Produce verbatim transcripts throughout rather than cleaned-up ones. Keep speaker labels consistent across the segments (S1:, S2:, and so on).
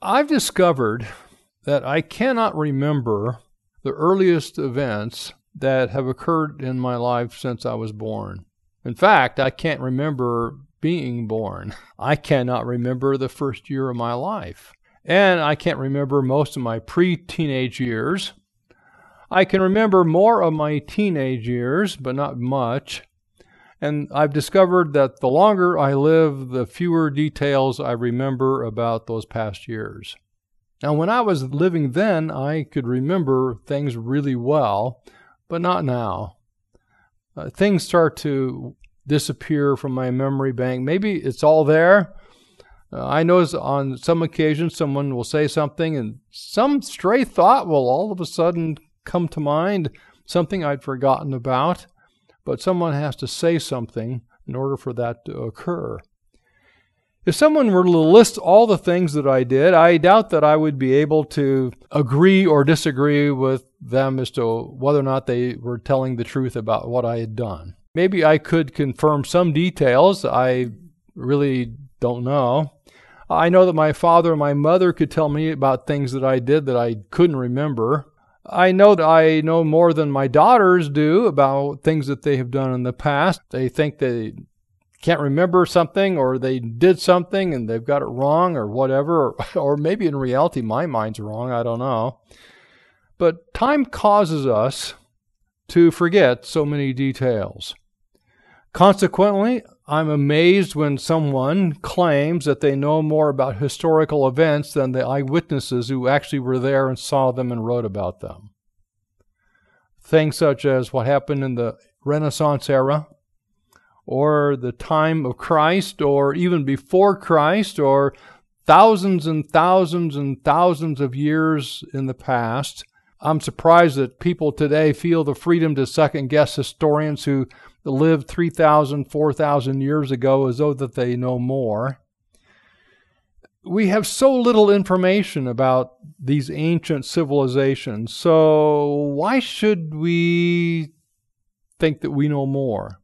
S1: I've discovered that I cannot remember the earliest events that have occurred in my life since I was born. In fact, I can't remember being born. I cannot remember the first year of my life. And I can't remember most of my pre-teenage years. I can remember more of my teenage years, but not much. And I've discovered that the longer I live, the fewer details I remember about those past years. Now, when I was living then, I could remember things really well, but not now. Uh, things start to disappear from my memory bank. Maybe it's all there. Uh, I notice on some occasions someone will say something and some stray thought will all of a sudden come to mind, something I'd forgotten about, but someone has to say something in order for that to occur. If someone were to list all the things that I did, I doubt that I would be able to agree or disagree with them as to whether or not they were telling the truth about what I had done. Maybe I could confirm some details. I really don't know. I know that my father and my mother could tell me about things that I did that I couldn't remember. I know that I know more than my daughters do about things that they have done in the past. They think they can't remember something, or they did something and they've got it wrong or whatever, or, or maybe in reality my mind's wrong, I don't know. But time causes us to forget so many details. Consequently, I'm amazed when someone claims that they know more about historical events than the eyewitnesses who actually were there and saw them and wrote about them. Things such as what happened in the Renaissance era, or the time of Christ, or even before Christ, or thousands and thousands and thousands of years in the past. I'm surprised that people today feel the freedom to second-guess historians who lived three thousand, four thousand years ago as though that they know more. We have so little information about these ancient civilizations, so why should we think that we know more?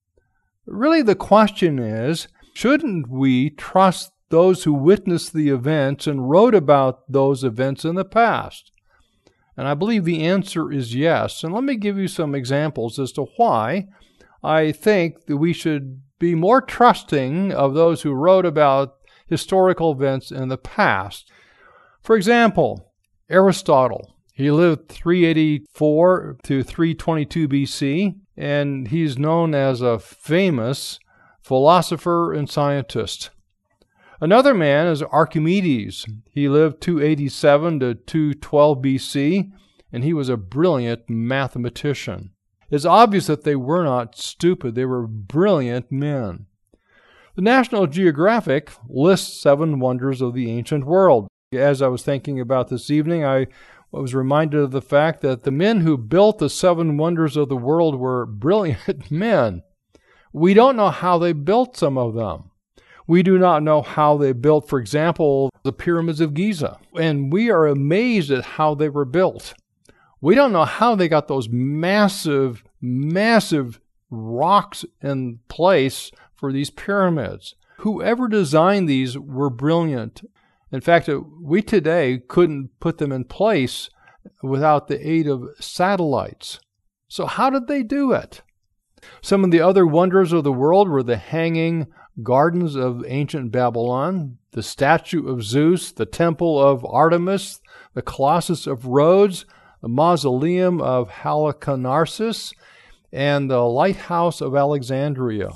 S1: Really, the question is, shouldn't we trust those who witnessed the events and wrote about those events in the past? And I believe the answer is yes. And let me give you some examples as to why I think that we should be more trusting of those who wrote about historical events in the past. For example, Aristotle. He lived three eighty-four to three twenty-two B C, and he's known as a famous philosopher and scientist. Another man is Archimedes. He lived two eighty-seven to two twelve B C, and he was a brilliant mathematician. It's obvious that they were not stupid. They were brilliant men. The National Geographic lists seven wonders of the ancient world. As I was thinking about this evening, I was reminded of the fact that the men who built the seven wonders of the world were brilliant men. We don't know how they built some of them. We do not know how they built, for example, the pyramids of Giza. And we are amazed at how they were built. We don't know how they got those massive, massive rocks in place for these pyramids. Whoever designed these were brilliant. In fact, we today couldn't put them in place without the aid of satellites. So how did they do it? Some of the other wonders of the world were the hanging gardens of ancient Babylon, the statue of Zeus, the temple of Artemis, the Colossus of Rhodes, the mausoleum of Halicarnassus, and the lighthouse of Alexandria.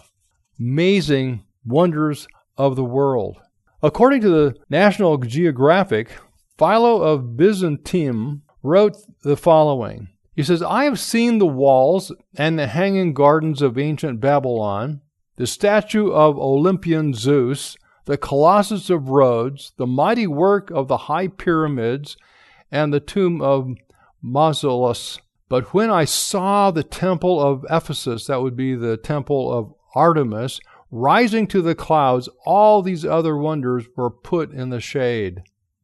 S1: Amazing wonders of the world. According to the National Geographic, Philo of Byzantium wrote the following. He says, I have seen the walls and the hanging gardens of ancient Babylon, the statue of Olympian Zeus, the Colossus of Rhodes, the mighty work of the high pyramids, and the tomb of Mausolus. But when I saw the temple of Ephesus, that would be the temple of Artemis, rising to the clouds, all these other wonders were put in the shade.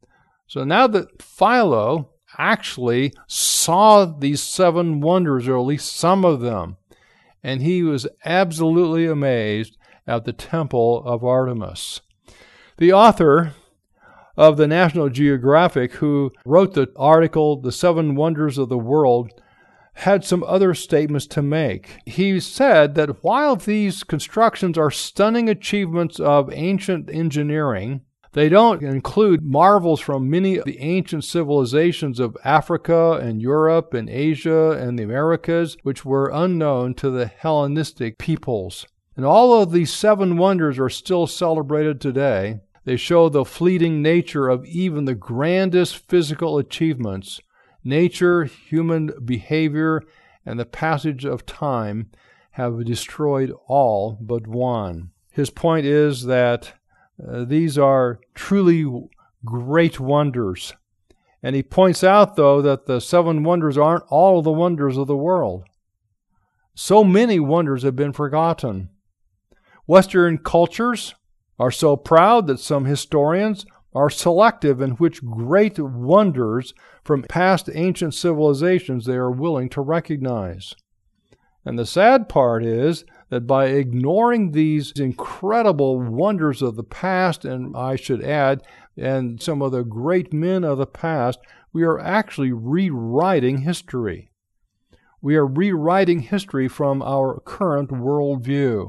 S1: So now that Philo actually saw these seven wonders, or at least some of them, and he was absolutely amazed at the temple of Artemis. The author of the National Geographic, who wrote the article, The Seven Wonders of the World, had some other statements to make. He said that while these constructions are stunning achievements of ancient engineering, they don't include marvels from many of the ancient civilizations of Africa and Europe and Asia and the Americas, which were unknown to the Hellenistic peoples. And although these seven wonders are still celebrated today, they show the fleeting nature of even the grandest physical achievements. Nature, human behavior, and the passage of time have destroyed all but one. His point is that uh, these are truly great wonders. And he points out, though, that the seven wonders aren't all the wonders of the world. So many wonders have been forgotten. Western cultures are so proud that some historians are selective in which great wonders from past ancient civilizations they are willing to recognize. And the sad part is that by ignoring these incredible wonders of the past, and I should add, and some of the great men of the past, we are actually rewriting history. We are rewriting history from our current worldview.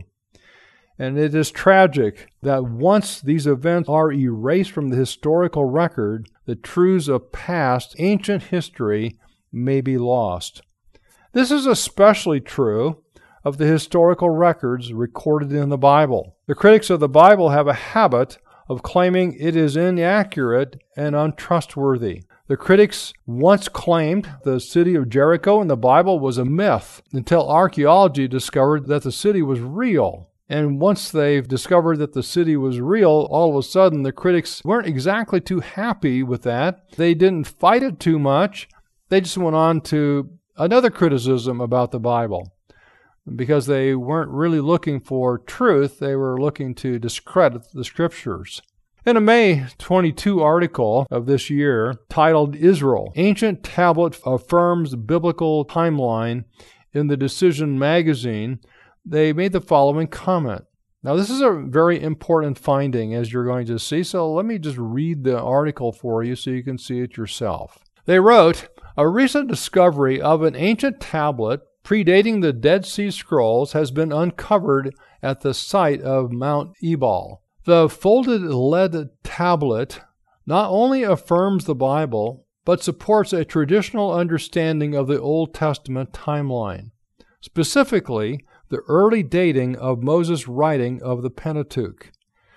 S1: And it is tragic that once these events are erased from the historical record, the truths of past ancient history may be lost. This is especially true of the historical records recorded in the Bible. The critics of the Bible have a habit of claiming it is inaccurate and untrustworthy. The critics once claimed the city of Jericho in the Bible was a myth until archaeology discovered that the city was real. And once they've discovered that the city was real, all of a sudden the critics weren't exactly too happy with that. They didn't fight it too much. They just went on to another criticism about the Bible. Because they weren't really looking for truth, they were looking to discredit the Scriptures. In a May twenty-second article of this year, titled Israel, Ancient Tablet Affirms Biblical Timeline in the Decision magazine, they made the following comment. Now, this is a very important finding, as you're going to see, so let me just read the article for you so you can see it yourself. They wrote, a recent discovery of an ancient tablet predating the Dead Sea Scrolls has been uncovered at the site of Mount Ebal. The folded lead tablet not only affirms the Bible, but supports a traditional understanding of the Old Testament timeline. Specifically, the early dating of Moses' writing of the Pentateuch.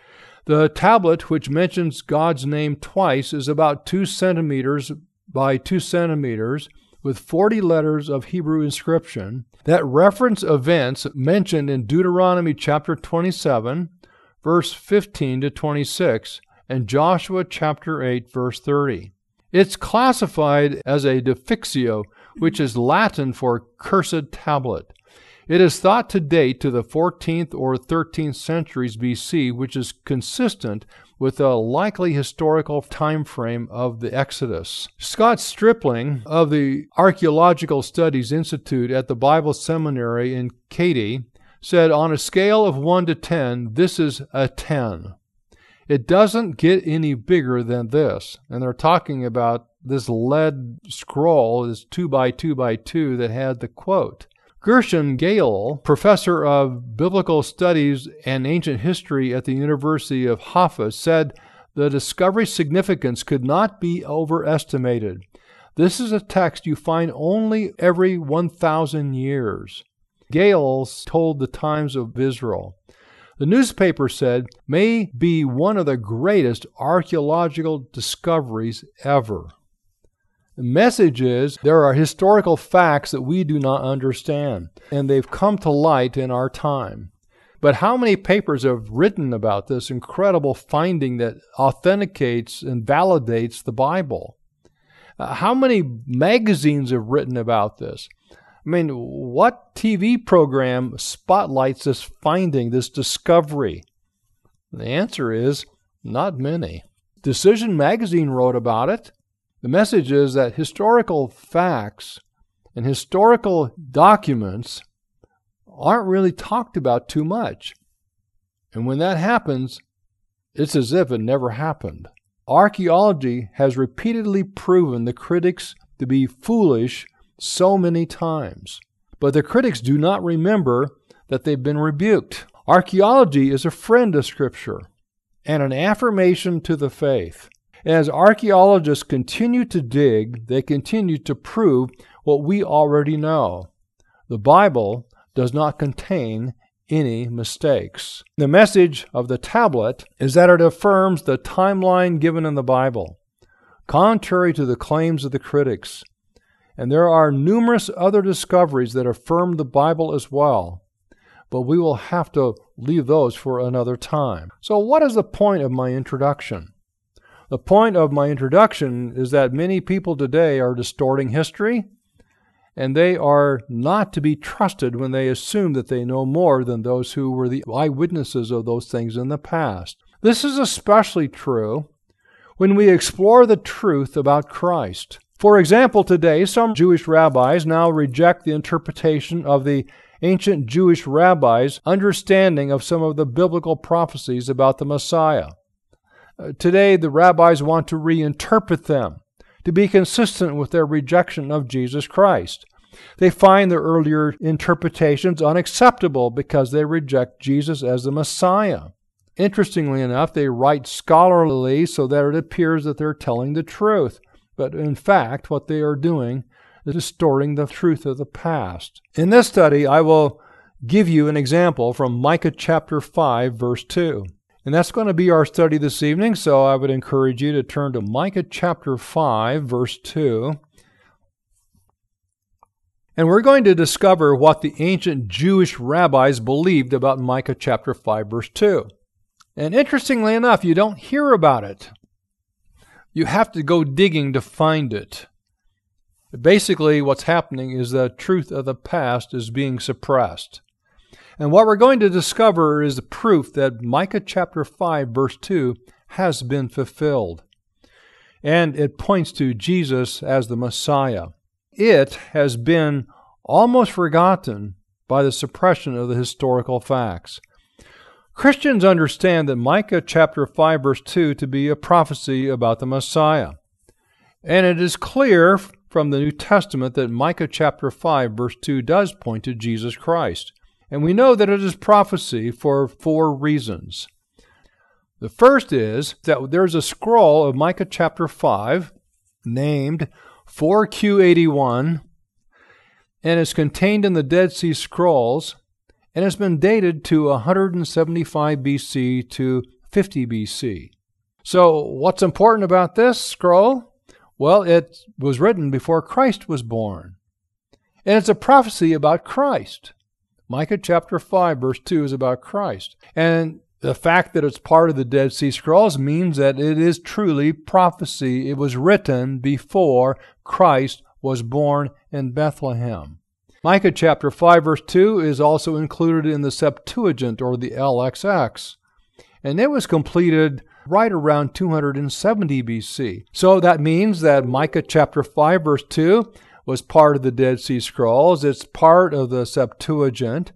S1: The tablet, which mentions God's name twice, is about two centimeters by two centimeters, with forty letters of Hebrew inscription that reference events mentioned in Deuteronomy chapter twenty-seven, verse fifteen to twenty-six, and Joshua chapter eight, verse thirty. It's classified as a defixio, which is Latin for cursed tablet. It is thought to date to the fourteenth or thirteenth centuries B C, which is consistent with a likely historical time frame of the Exodus. Scott Stripling of the Archaeological Studies Institute at the Bible Seminary in Katy said, on a scale of one to ten, this is a ten. It doesn't get any bigger than this. And they're talking about this lead scroll, this two by two by two that had the quote. Gershon Gale, professor of biblical studies and ancient history at the University of Haifa, said the discovery's significance could not be overestimated. This is a text you find only every one thousand years. Gale told the Times of Israel. The newspaper said, may be one of the greatest archaeological discoveries ever. The message is there are historical facts that we do not understand, and they've come to light in our time. But how many papers have written about this incredible finding that authenticates and validates the Bible? Uh, how many magazines have written about this? I mean, what T V program spotlights this finding, this discovery? The answer is not many. Decision Magazine wrote about it. The message is that historical facts and historical documents aren't really talked about too much. And when that happens, it's as if it never happened. Archaeology has repeatedly proven the critics to be foolish so many times. But the critics do not remember that they've been rebuked. Archaeology is a friend of Scripture and an affirmation to the faith. As archaeologists continue to dig, they continue to prove what we already know. The Bible does not contain any mistakes. The message of the tablet is that it affirms the timeline given in the Bible, contrary to the claims of the critics. And there are numerous other discoveries that affirm the Bible as well, but we will have to leave those for another time. So what is the point of my introduction? The point of my introduction is that many people today are distorting history, and they are not to be trusted when they assume that they know more than those who were the eyewitnesses of those things in the past. This is especially true when we explore the truth about Christ. For example, today, some Jewish rabbis now reject the interpretation of the ancient Jewish rabbis' understanding of some of the biblical prophecies about the Messiah. Uh, today, the rabbis want to reinterpret them to be consistent with their rejection of Jesus Christ. They find their earlier interpretations unacceptable because they reject Jesus as the Messiah. Interestingly enough, they write scholarly so that it appears that they're telling the truth. But in fact, what they are doing is distorting the truth of the past. In this study, I will give you an example from Micah chapter five, verse two. And that's going to be our study this evening, so I would encourage you to turn to Micah chapter five, verse two. And we're going to discover what the ancient Jewish rabbis believed about Micah chapter five, verse two. And interestingly enough, you don't hear about it. You have to go digging to find it. Basically, what's happening is the truth of the past is being suppressed. And what we're going to discover is the proof that Micah chapter five, verse two has been fulfilled. And it points to Jesus as the Messiah. It has been almost forgotten by the suppression of the historical facts. Christians understand that Micah chapter five, verse two to be a prophecy about the Messiah. And it is clear from the New Testament that Micah chapter five, verse two does point to Jesus Christ. And we know that it is prophecy for four reasons. The first is that there's a scroll of Micah chapter five named four Q eighty-one, and it's contained in the Dead Sea Scrolls, and it's been dated to one hundred seventy-five B C to fifty B C. So what's important about this scroll? Well, it was written before Christ was born, and it's a prophecy about Christ. Micah chapter five, verse two is about Christ. And the fact that it's part of the Dead Sea Scrolls means that it is truly prophecy. It was written before Christ was born in Bethlehem. Micah chapter five, verse two is also included in the Septuagint, or the L X X. And it was completed right around two hundred seventy B C. So that means that Micah chapter five, verse two was part of the Dead Sea Scrolls. It's part of the Septuagint.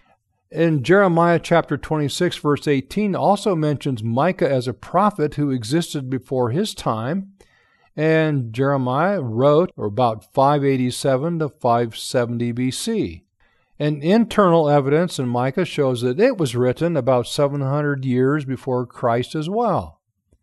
S1: And Jeremiah chapter twenty-six, verse eighteen also mentions Micah as a prophet who existed before his time. And Jeremiah wrote about five eighty-seven to five seventy B C. And internal evidence in Micah shows that it was written about seven hundred years before Christ as well.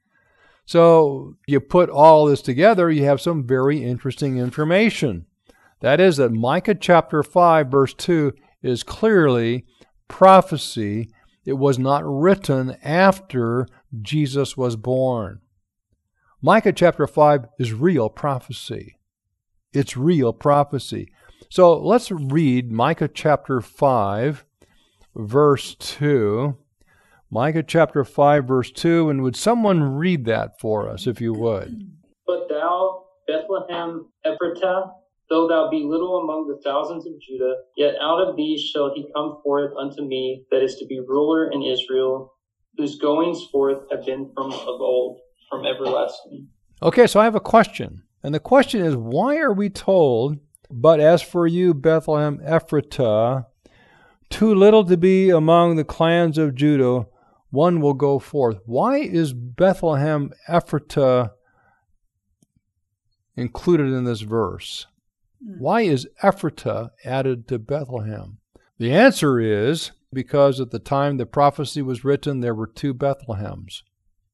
S1: So you put all this together, you have some very interesting information. That is that Micah chapter five, verse two is clearly prophecy. It was not written after Jesus was born. Micah chapter five is real prophecy. It's real prophecy. So let's read Micah chapter five, verse two. Micah chapter five, verse two, and would someone read that for us, if you would?
S2: But thou, Bethlehem Ephratah, though thou be little among the thousands of Judah, yet out of thee shall he come forth unto me, that is to be ruler in Israel, whose goings forth have been from of old, from everlasting.
S1: Okay, so I have a question. And the question is, why are we told, but as for you, Bethlehem Ephratah, too little to be among the clans of Judah, one will go forth. Why is Bethlehem Ephratah included in this verse? Why is Ephratah added to Bethlehem? The answer is because at the time the prophecy was written, there were two Bethlehems.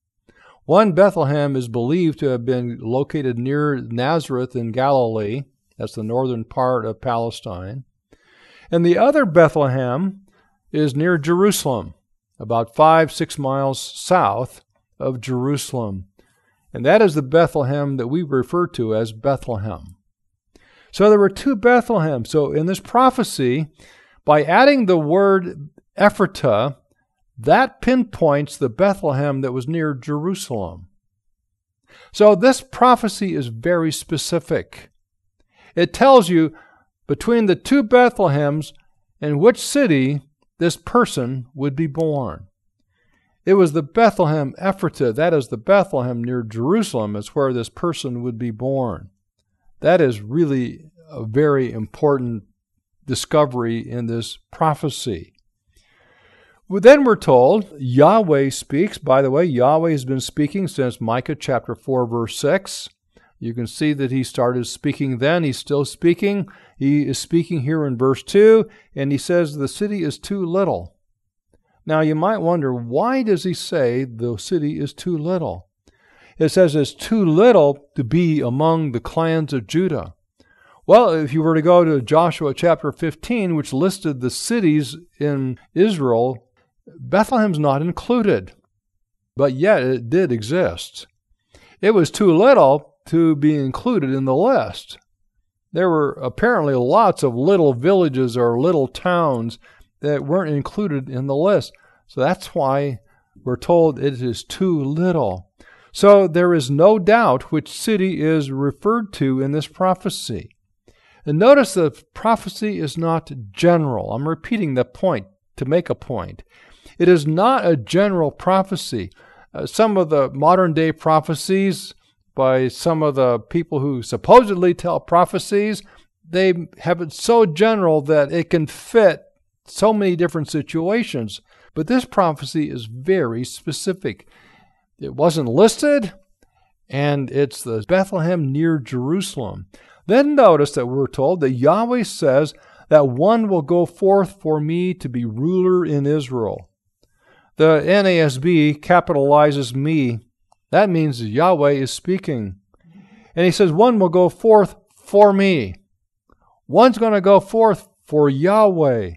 S1: One Bethlehem is believed to have been located near Nazareth in Galilee. That's the northern part of Palestine. And the other Bethlehem is near Jerusalem, about five, six miles south of Jerusalem. And that is the Bethlehem that we refer to as Bethlehem. So there were two Bethlehems. So in this prophecy, by adding the word Ephratah, that pinpoints the Bethlehem that was near Jerusalem. So this prophecy is very specific. It tells you between the two Bethlehems in which city this person would be born. It was the Bethlehem Ephratah, that is the Bethlehem near Jerusalem, is where this person would be born. That is really a very important discovery in this prophecy. Well, then we're told Yahweh speaks. By the way, Yahweh has been speaking since Micah chapter four, verse six. You can see that he started speaking then. He's still speaking. He is speaking here in verse two, and he says the city is too little. Now, you might wonder, why does he say the city is too little? It says it's too little to be among the clans of Judah. Well, if you were to go to Joshua chapter fifteen, which listed the cities in Israel, Bethlehem's not included, but yet it did exist. It was too little to be included in the list. There were apparently lots of little villages or little towns that weren't included in the list. So that's why we're told it is too little. So there is no doubt which city is referred to in this prophecy. And notice the prophecy is not general. I'm repeating the point to make a point. It is not a general prophecy. Uh, some of the modern day prophecies by some of the people who supposedly tell prophecies, they have it so general that it can fit so many different situations. But this prophecy is very specific. It wasn't listed, and it's the Bethlehem near Jerusalem. Then notice that we're told that Yahweh says that one will go forth for me to be ruler in Israel. The N A S B capitalizes me. That means Yahweh is speaking. And he says, one will go forth for me. One's going to go forth for Yahweh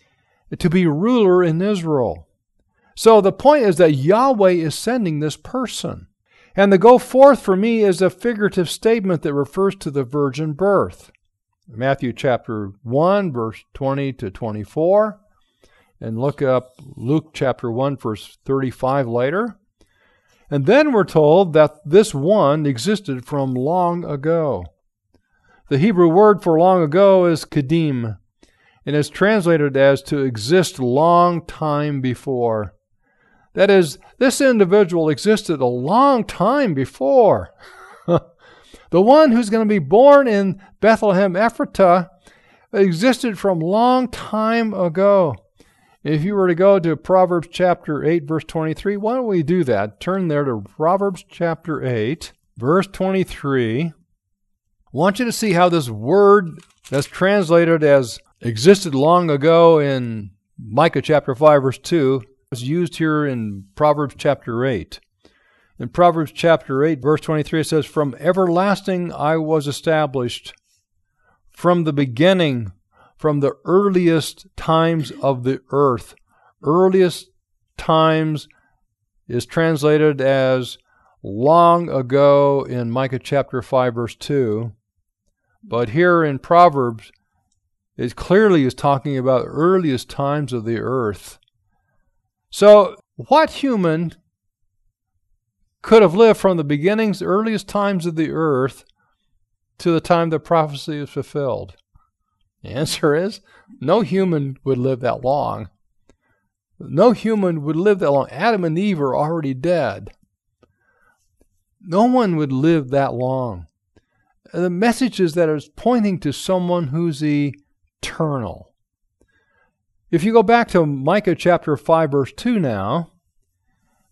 S1: to be ruler in Israel. So the point is that Yahweh is sending this person. And the go forth for me is a figurative statement that refers to the virgin birth. Matthew chapter one, verse twenty to twenty-four. And look up Luke chapter one, verse thirty-five later. And then we're told that this one existed from long ago. The Hebrew word for long ago is kadim, and is translated as to exist long time before. That is, this individual existed a long time before. The one who's going to be born in Bethlehem Ephratah existed from long time ago. If you were to go to Proverbs chapter eight, verse twenty-three, why don't we do that? Turn there to Proverbs chapter eight, verse twenty-three. I want you to see how this word that's translated as existed long ago in Micah chapter five, verse two, is used here in Proverbs chapter eight. In Proverbs chapter eight, verse twenty-three, it says, "From everlasting I was established, from the beginning, from the earliest times of the earth." Earliest times is translated as long ago in Micah chapter five, verse two. But here in Proverbs, it clearly is talking about earliest times of the earth. So, what human could have lived from the beginnings, earliest times of the earth, to the time the prophecy is fulfilled? The answer is, no human would live that long. No human would live that long. Adam and Eve are already dead. No one would live that long. The message is that it's pointing to someone who's eternal. If you go back to Micah chapter five, verse two now,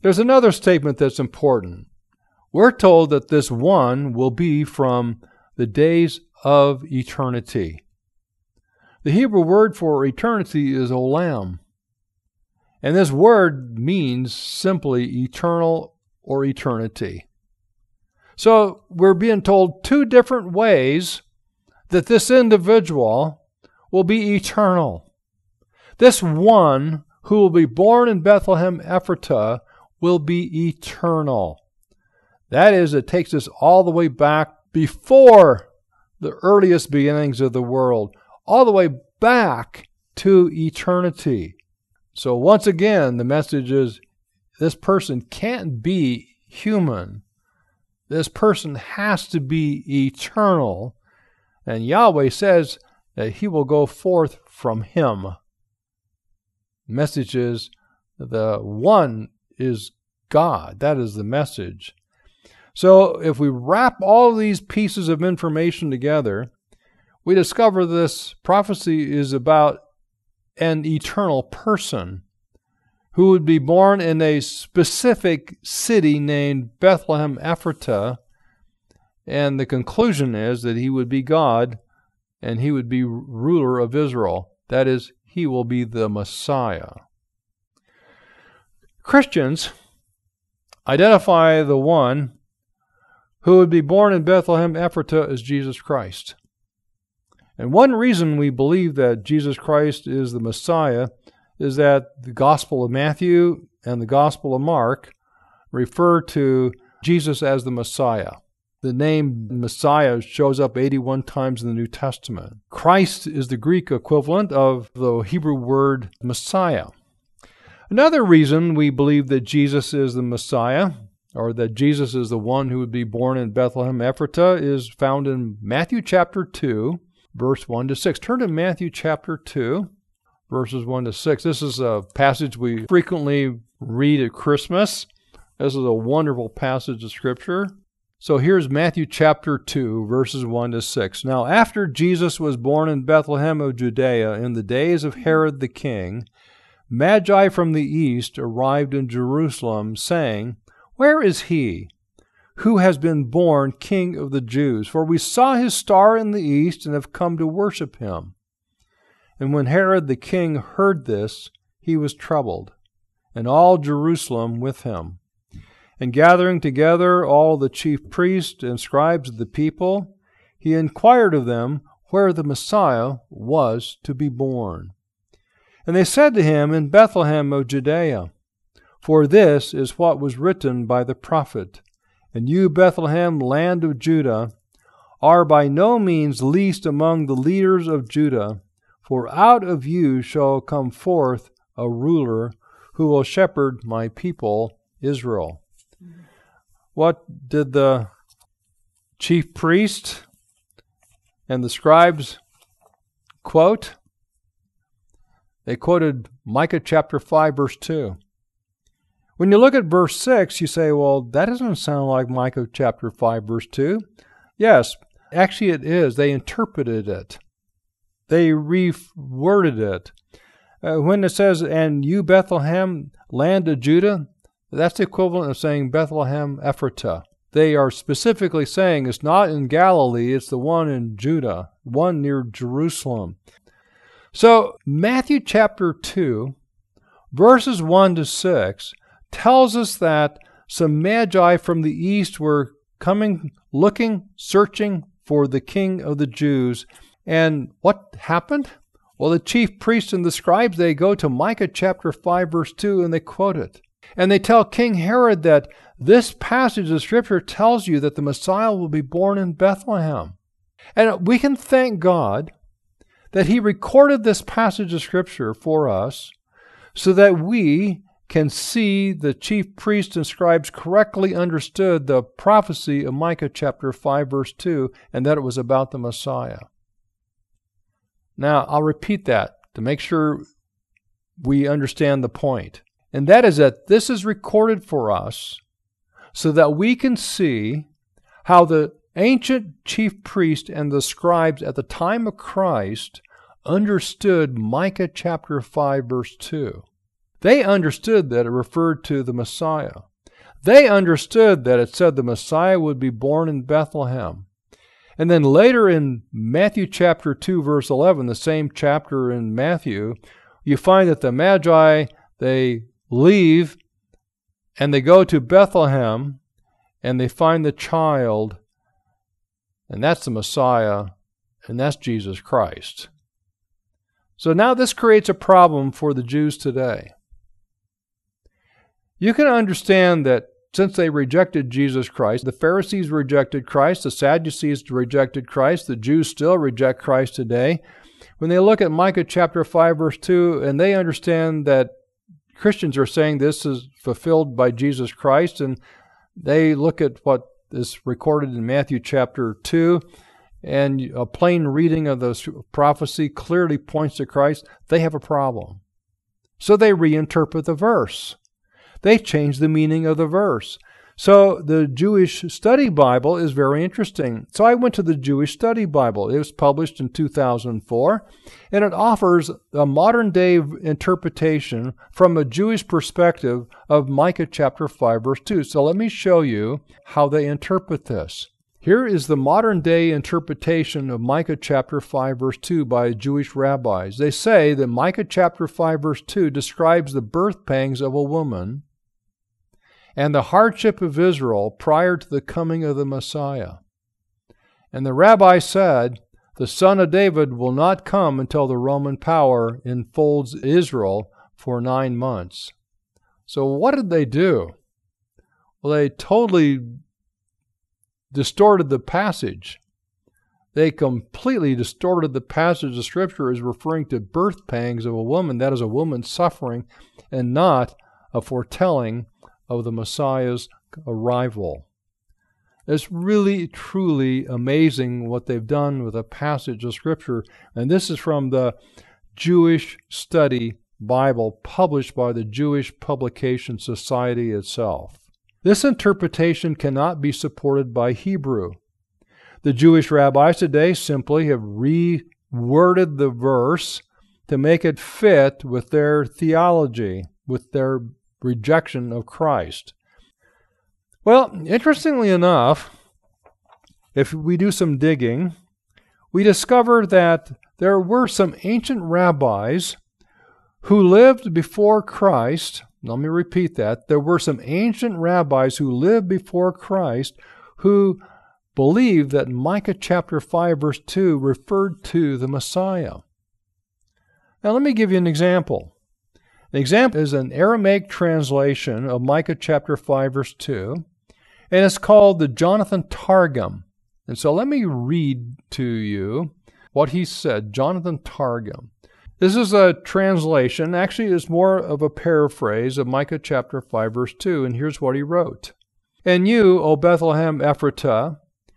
S1: There's another statement that's important. We're told that this one will be from the days of eternity. The Hebrew word for eternity is olam. And this word means simply eternal or eternity. So we're being told two different ways that this individual will be eternal. This one who will be born in Bethlehem Ephratah will be eternal. That is, it takes us all the way back before the earliest beginnings of the world, all the way back to eternity. So once again, the message is this person can't be human. This person has to be eternal. And Yahweh says that he will go forth from him. The message is the one is God. That is the message. So if we wrap all these pieces of information together, we discover this prophecy is about an eternal person who would be born in a specific city named Bethlehem Ephratah, and the conclusion is that he would be God and he would be ruler of Israel. That is, he will be the Messiah. Christians identify the one who would be born in Bethlehem Ephratah as Jesus Christ. And one reason we believe that Jesus Christ is the Messiah is that the Gospel of Matthew and the Gospel of Mark refer to Jesus as the Messiah. The name Messiah shows up eighty-one times in the New Testament. Christ is the Greek equivalent of the Hebrew word Messiah. Another reason we believe that Jesus is the Messiah, or that Jesus is the one who would be born in Bethlehem Ephratah, is found in Matthew chapter two, verse one to six. Turn to Matthew chapter two, verses one to six. This is a passage we frequently read at Christmas. This is a wonderful passage of Scripture. So here's Matthew chapter two, verses one to six. Now after Jesus was born in Bethlehem of Judea in the days of Herod the king, Magi from the east arrived in Jerusalem, saying, "Where is he who has been born King of the Jews? For we saw his star in the east and have come to worship him." And when Herod the king heard this, he was troubled, and all Jerusalem with him. And gathering together all the chief priests and scribes of the people, he inquired of them where the Messiah was to be born. And they said to him, "In Bethlehem of Judea. For this is what was written by the prophet. And you, Bethlehem, land of Judah, are by no means least among the leaders of Judah, for out of you shall come forth a ruler who will shepherd my people Israel." What did the chief priest and the scribes quote? They quoted Micah chapter five, verse two. When you look at verse six, you say, well, that doesn't sound like Micah chapter five, verse two. Yes, actually it is. They interpreted it. They reworded it. Uh, when it says, "And you, Bethlehem, land of Judah," that's the equivalent of saying Bethlehem Ephratah. They are specifically saying it's not in Galilee, it's the one in Judah, one near Jerusalem. So Matthew chapter two, verses one to six, tells us that some Magi from the east were coming, looking, searching for the King of the Jews. And what happened? Well, the chief priests and the scribes, they go to Micah chapter five, verse two, and they quote it. And they tell King Herod that this passage of Scripture tells you that the Messiah will be born in Bethlehem. And we can thank God that He recorded this passage of Scripture for us so that we can see the chief priests and scribes correctly understood the prophecy of Micah chapter five, verse two, and that it was about the Messiah. Now, I'll repeat that to make sure we understand the point. And that is that this is recorded for us so that we can see how the ancient chief priest and the scribes at the time of Christ understood Micah chapter five, verse two. They understood that it referred to the Messiah. They understood that it said the Messiah would be born in Bethlehem. And then later in Matthew chapter two, verse eleven, the same chapter in Matthew, you find that the Magi, they leave and they go to Bethlehem and they find the child, and that's the Messiah, and that's Jesus Christ. So now this creates a problem for the Jews today. You can understand that since they rejected Jesus Christ, the Pharisees rejected Christ, the Sadducees rejected Christ, the Jews still reject Christ today. When they look at Micah chapter five, verse two, and they understand that Christians are saying this is fulfilled by Jesus Christ, and they look at what is recorded in Matthew chapter two, and a plain reading of the prophecy clearly points to Christ, they have a problem. So they reinterpret the verse. They change the meaning of the verse. So the Jewish Study Bible is very interesting. So I went to the Jewish Study Bible. It was published in two thousand four, and it offers a modern-day interpretation from a Jewish perspective of Micah chapter five, verse two. So let me show you how they interpret this. Here is the modern-day interpretation of Micah chapter five, verse two by Jewish rabbis. They say that Micah chapter five, verse two describes the birth pangs of a woman and the hardship of Israel prior to the coming of the Messiah. And the rabbi said, the son of David will not come until the Roman power enfolds Israel for nine months. So what did they do? Well, they totally distorted the passage. They completely distorted the passage of Scripture as referring to birth pangs of a woman, that is a woman suffering, and not a foretelling of the Messiah's arrival. It's really, truly amazing what they've done with a passage of Scripture, and this is from the Jewish Study Bible published by the Jewish Publication Society itself. This interpretation cannot be supported by Hebrew. The Jewish rabbis today simply have reworded the verse to make it fit with their theology, with their rejection of Christ. Well, interestingly enough, if we do some digging, we discover that there were some ancient rabbis who lived before Christ. Let me repeat that. There were some ancient rabbis who lived before Christ who believed that Micah chapter five, verse two referred to the Messiah. Now let me give you an example. An example is an Aramaic translation of Micah chapter five, verse two, and it's called the Jonathan Targum. And so let me read to you what he said, Jonathan Targum. This is a translation, actually it's more of a paraphrase of Micah chapter five, verse two, and here's what he wrote. And you, O Bethlehem Ephratah,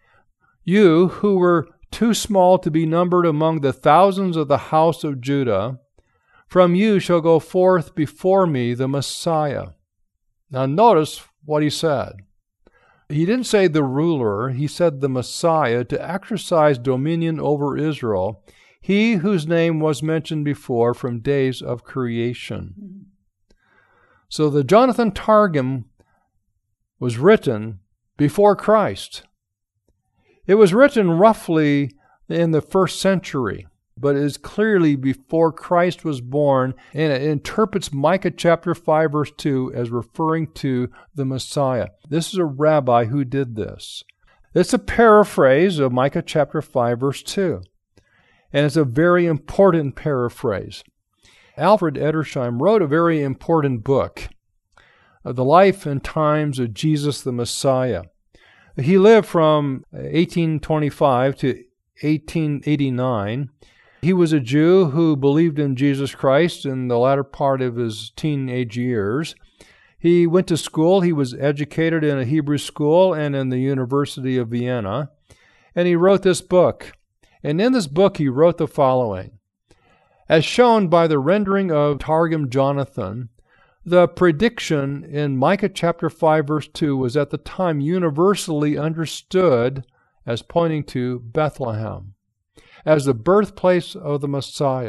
S1: you who were too small to be numbered among the thousands of the house of Judah, from you shall go forth before me the Messiah. Now notice what he said. He didn't say the ruler, he said the Messiah, to exercise dominion over Israel, he whose name was mentioned before from days of creation. So the Jonathan Targum was written before Christ. It was written roughly in the first century, but it is clearly before Christ was born, and it interprets Micah chapter five, verse two as referring to the Messiah. This is a rabbi who did this. It's a paraphrase of Micah chapter five, verse two, and it's a very important paraphrase. Alfred Edersheim wrote a very important book of the life and times of Jesus the Messiah. He lived from eighteen twenty-five to eighteen eighty-nine. He was a Jew who believed in Jesus Christ in the latter part of his teenage years. He went to school. He was educated in a Hebrew school and in the University of Vienna. And he wrote this book. And in this book he wrote the following. As shown by the rendering of Targum Jonathan, the prediction in Micah chapter five, verse two was at the time universally understood as pointing to Bethlehem, as the birthplace of the Messiah.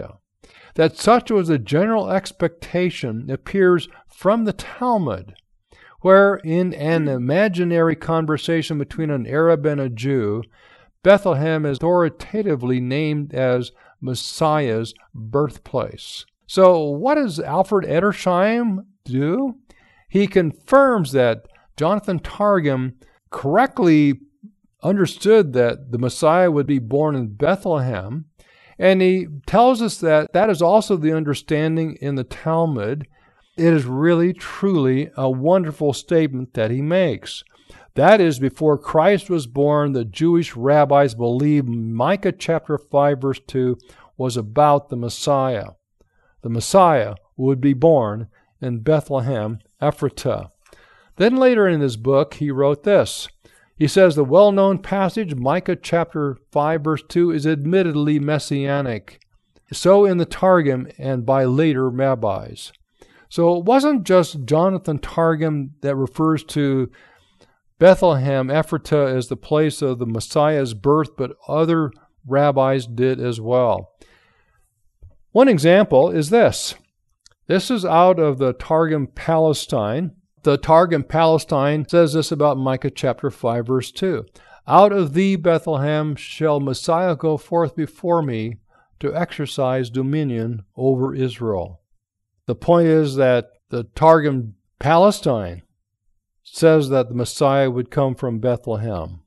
S1: That such was the general expectation appears from the Talmud, where in an imaginary conversation between an Arab and a Jew, Bethlehem is authoritatively named as Messiah's birthplace. So what does Alfred Edersheim do? He confirms that Jonathan Targum correctly understood that the Messiah would be born in Bethlehem, and he tells us that that is also the understanding in the Talmud. It is really, truly a wonderful statement that he makes. That is, before Christ was born, the Jewish rabbis believed Micah chapter five, verse two was about the Messiah. The Messiah would be born in Bethlehem, Ephratah. Then later in his book, he wrote this. He says the well-known passage, Micah chapter five, verse two, is admittedly messianic. So in the Targum and by later rabbis. So it wasn't just Jonathan Targum that refers to Bethlehem, Ephratah, as the place of the Messiah's birth, but other rabbis did as well. One example is this. This is out of the Targum Palestine. The Targum Palestine says this about Micah chapter five, verse two. Out of thee, Bethlehem, shall Messiah go forth before me to exercise dominion over Israel. The point is that the Targum Palestine says that the Messiah would come from Bethlehem.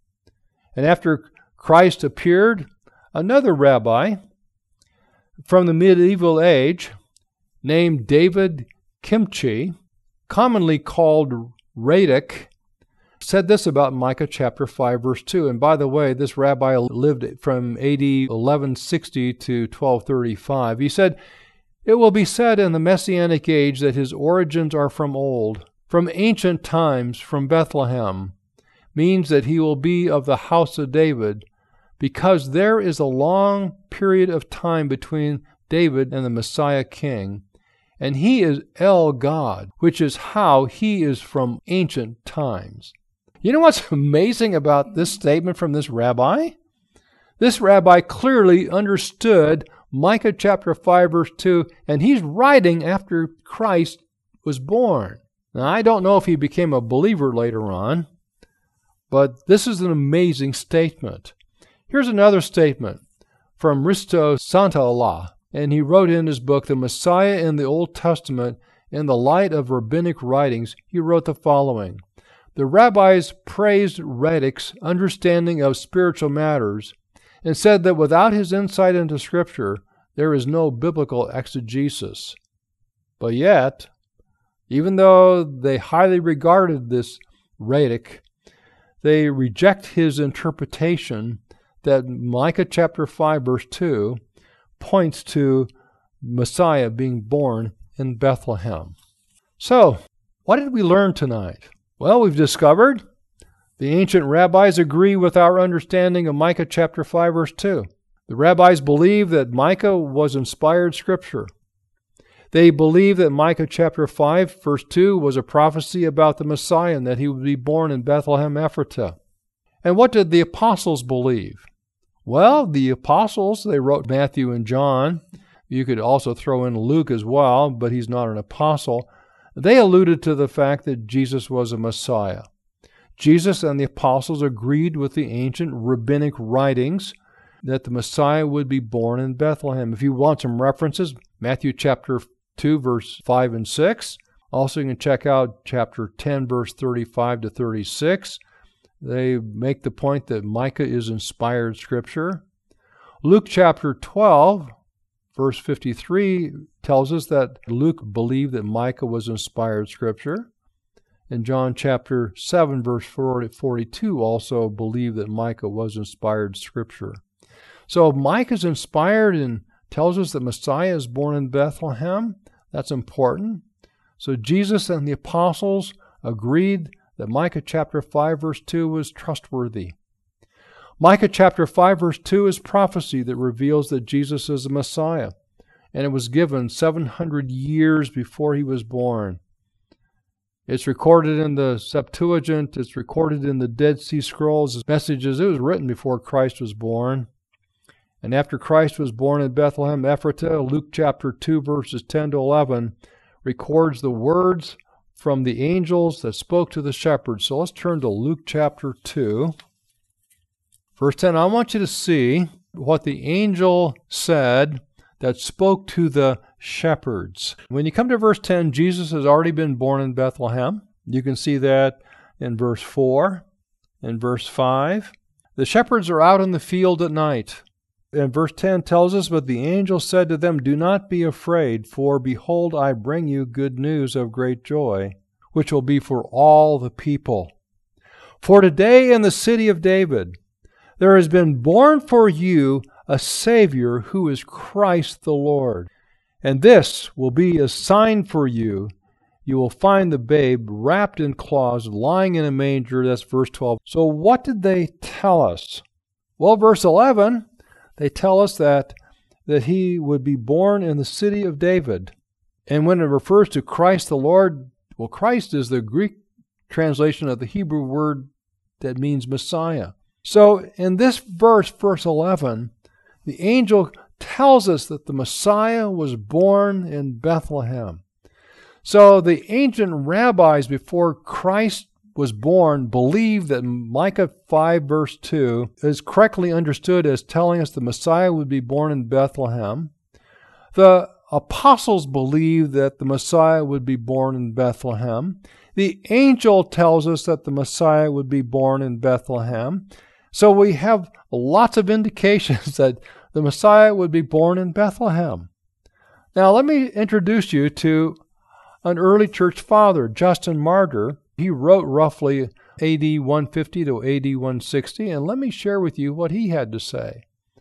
S1: And after Christ appeared, another rabbi from the medieval age named David Kimchi, commonly called Radek, said this about Micah chapter five, verse two. And by the way, this rabbi lived from A D eleven sixty to twelve thirty-five. He said, it will be said in the Messianic age that his origins are from old, from ancient times, from Bethlehem, means that he will be of the house of David, because there is a long period of time between David and the Messiah king, and he is El God, which is how he is from ancient times. You know what's amazing about this statement from this rabbi? This rabbi clearly understood Micah chapter five, verse two, and he's writing after Christ was born. Now, I don't know if he became a believer later on, but this is an amazing statement. Here's another statement from Risto Santaolalla, and he wrote in his book, The Messiah in the Old Testament, in the Light of Rabbinic Writings. He wrote the following. The rabbis praised Radek's understanding of spiritual matters and said that without his insight into Scripture, there is no biblical exegesis. But yet, even though they highly regarded this Radek, they reject his interpretation that Micah chapter five, verse two, points to Messiah being born in Bethlehem. So, what did we learn tonight? Well, we've discovered the ancient rabbis agree with our understanding of Micah chapter five, verse two. The rabbis believe that Micah was inspired scripture. They believe that Micah chapter five, verse two was a prophecy about the Messiah and that he would be born in Bethlehem, Ephratah. And what did the apostles believe? Well, the apostles, they wrote Matthew and John. You could also throw in Luke as well, but he's not an apostle. They alluded to the fact that Jesus was a Messiah. Jesus and the apostles agreed with the ancient rabbinic writings that the Messiah would be born in Bethlehem. If you want some references, Matthew chapter two, verse five and six. Also, you can check out chapter ten, verse thirty-five to thirty-six. They make the point that Micah is inspired scripture. Luke chapter twelve, verse fifty-three tells us that Luke believed that Micah was inspired scripture. And John chapter seven, verse forty-two also believed that Micah was inspired scripture. So if Micah is inspired and tells us that Messiah is born in Bethlehem, that's important. So Jesus and the apostles agreed that Micah chapter five, verse two was trustworthy. Micah chapter five, verse two is prophecy that reveals that Jesus is the Messiah, and it was given seven hundred years before he was born. It's recorded in the Septuagint, it's recorded in the Dead Sea Scrolls as messages. It was written before Christ was born. And after Christ was born in Bethlehem Ephratah, Luke chapter two, verses ten to eleven, records the words from the angels that spoke to the shepherds. So let's turn to Luke chapter two. Verse ten, I want you to see what the angel said that spoke to the shepherds. When you come to verse ten, Jesus has already been born in Bethlehem. You can see that in verse four, in verse five. The shepherds are out in the field at night. And verse ten tells us, but the angel said to them, do not be afraid, for behold, I bring you good news of great joy, which will be for all the people. For today in the city of David, there has been born for you a Savior who is Christ the Lord. And this will be a sign for you. You will find the babe wrapped in cloths, lying in a manger. That's verse twelve. So what did they tell us? Well, verse eleven, they tell us that, that he would be born in the city of David. And when it refers to Christ the Lord, well, Christ is the Greek translation of the Hebrew word that means Messiah. So in this verse, verse eleven, the angel tells us that the Messiah was born in Bethlehem. So the ancient rabbis before Christ was born believed that Micah five verse two is correctly understood as telling us the Messiah would be born in Bethlehem. The apostles believed that the Messiah would be born in Bethlehem. The angel tells us that the Messiah would be born in Bethlehem. So we have lots of indications that the Messiah would be born in Bethlehem. Now let me introduce you to an early church father, Justin Martyr. He wrote roughly A D one fifty to A D one sixty, and let me share with you what he had to say.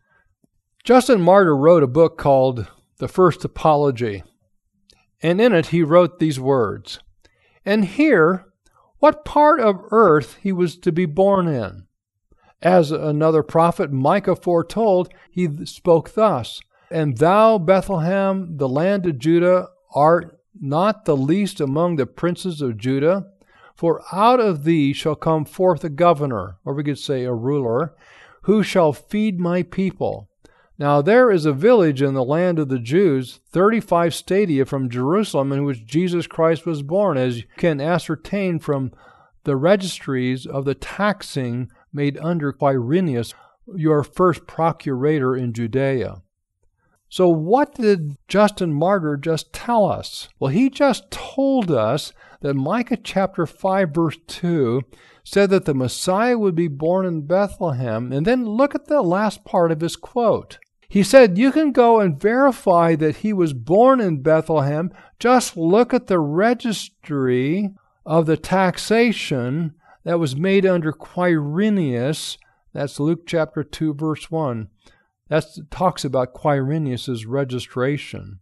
S1: Justin Martyr wrote a book called The First Apology, and in it he wrote these words, and here, what part of earth he was to be born in. As another prophet, Micah, foretold, he spoke thus, and thou, Bethlehem, the land of Judah, art not the least among the princes of Judah, for out of thee shall come forth a governor, or we could say a ruler, who shall feed my people. Now there is a village in the land of the Jews, thirty-five stadia from Jerusalem, in which Jesus Christ was born, as you can ascertain from the registries of the taxing made under Quirinius, your first procurator in Judea. So what did Justin Martyr just tell us? Well, he just told us that Micah chapter five verse two said that the Messiah would be born in Bethlehem. And then look at the last part of his quote. He said, you can go and verify that he was born in Bethlehem. Just look at the registry of the taxation that was made under Quirinius. That's Luke chapter two verse one. That talks about Quirinius' registration.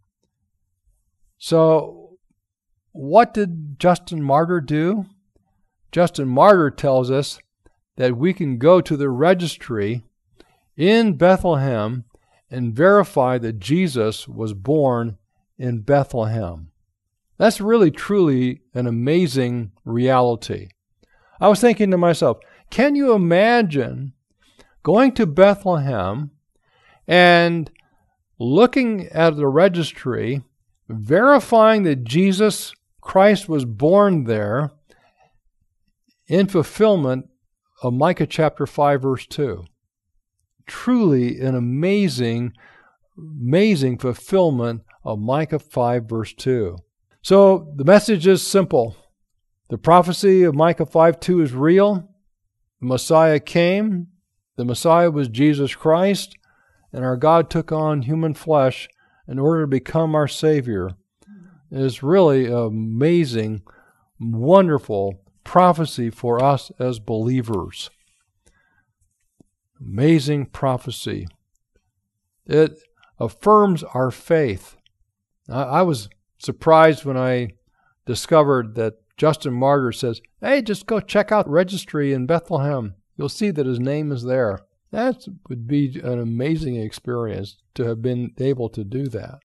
S1: So, what did Justin Martyr do? Justin Martyr tells us that we can go to the registry in Bethlehem and verify that Jesus was born in Bethlehem. That's really, truly an amazing reality. I was thinking to myself, can you imagine going to Bethlehem and looking at the registry, verifying that Jesus Christ was born there in fulfillment of Micah chapter five verse two. Truly an amazing, amazing fulfillment of Micah five verse two. So the message is simple. The prophecy of Micah five two is real. The Messiah came. The Messiah was Jesus Christ. And our God took on human flesh in order to become our Savior. It is really an amazing, wonderful prophecy for us as believers. Amazing prophecy. It affirms our faith. I, I was surprised when I discovered that Justin Martyr says, hey, just go check out the registry in Bethlehem. You'll see that his name is there. That would be an amazing experience to have been able to do that.